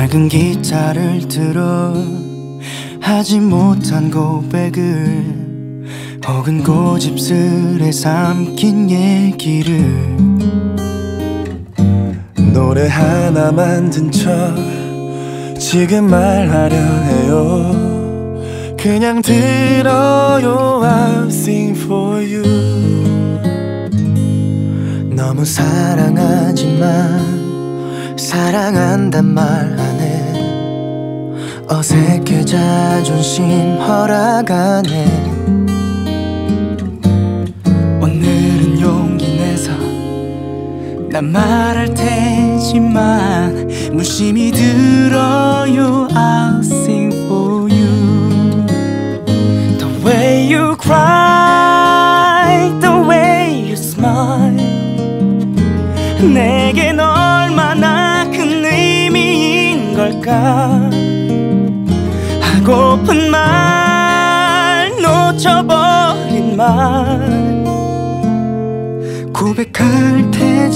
낡은 기타를 들어 하지 못한 고백을, 혹은 고집스레 삼킨 얘기를 노래 하나 만든 척 지금 말하려 해요. 그냥 들어요. I'll sing for you. 너무 사랑하지만 사랑한단 말 안 해. 어색해 자존심 허락 안 해. 오늘은 용기 내서 난 말할 테지만 무심히 들어요. I'll sing for you. The way you cry, the way you smile, 내겐 얼마나 큰 의미인 걸까. 하고픈 말, 놓쳐버린 말, 고백할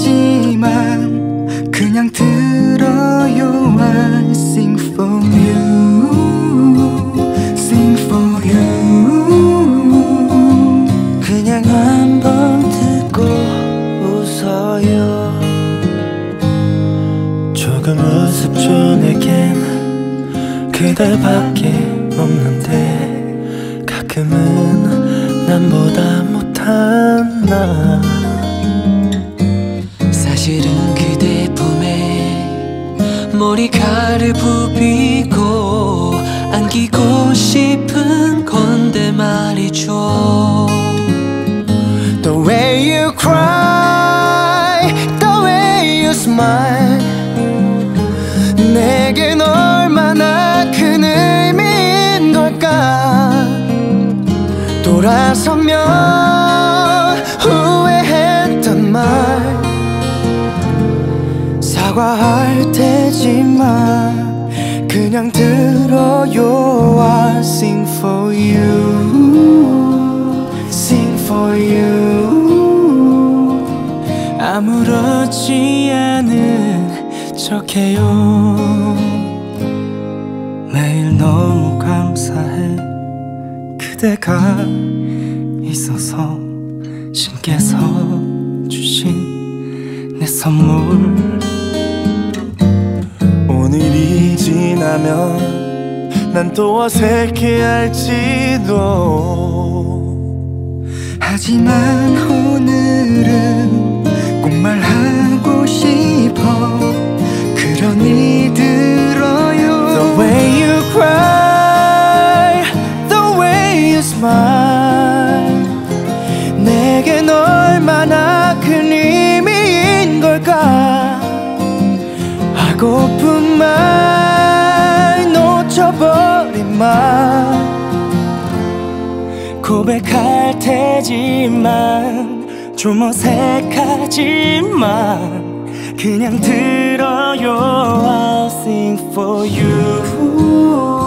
테지만 그냥 들어요. I'll sing for you, sing for you. 그냥 한번 듣고 웃어요. 조금 우습죠. 내겐 그대밖에 없는데 가끔은 남보다 못한 나. 사실은 그대 품에 머리카락을 부비고 안기고 싶은 건데 말이죠. The way you cry, the way you smile, 내겐 얼마나 큰 의미인 걸까. 돌아서면 후회했던 말 사과할 테지만 그냥 들어요. I'll sing for you, sing for you. 아무렇지 않은 척해요. 매일 너무 감사해. 그대가 있어서 신께서 주신 내 선물. 오늘이 지나면 난 또 어색해할지도. 하지만 오늘은 꼭 말하고 싶어. 그러니 들어요. The way you cry, the way you smile, 내겐 얼마나 큰 의미인 걸까. 하고픈 말, 놓쳐버린 말, 고백할 테지만 좀 어색하지만 그냥 들어요. I'll sing for you.